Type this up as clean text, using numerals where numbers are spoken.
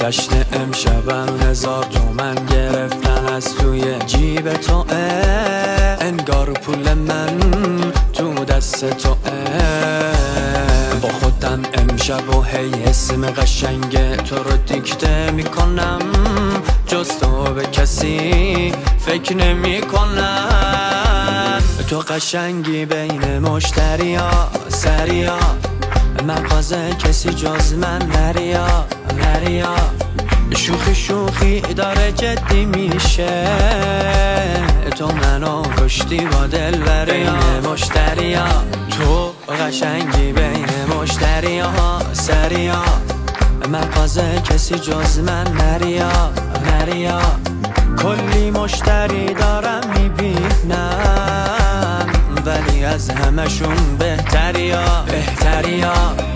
گذشت امشبم 1000 تومن گرفتن از توی جیب تو، انگار پول من تو دست تو. با خودم امشب و هی اسم قشنگ تو رو دیکته میکنم، جز تو به کسی فکر نمی کنم. تو قشنگی بین مشتریا سریا، مغازه کسی جز من نریا نریا. شوخی شوخی داره جدی میشه، تو منو کشتی با دلبریا. بین مشتریا تو قشنگی بین مشتریا سریا، مغازه کسی جز من نریا نریا. کلی مشتری دارم میبینم، ولی از همشون بهتریا بهتریا.